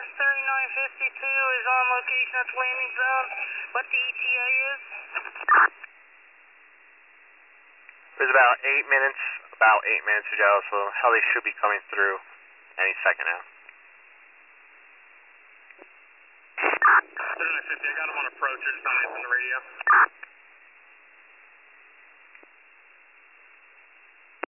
3952 is on location at the landing zone. What the ETA is? There's about 8 minutes to go, so heli should be coming through any second now. 3950, I got him on approach, just on the radio.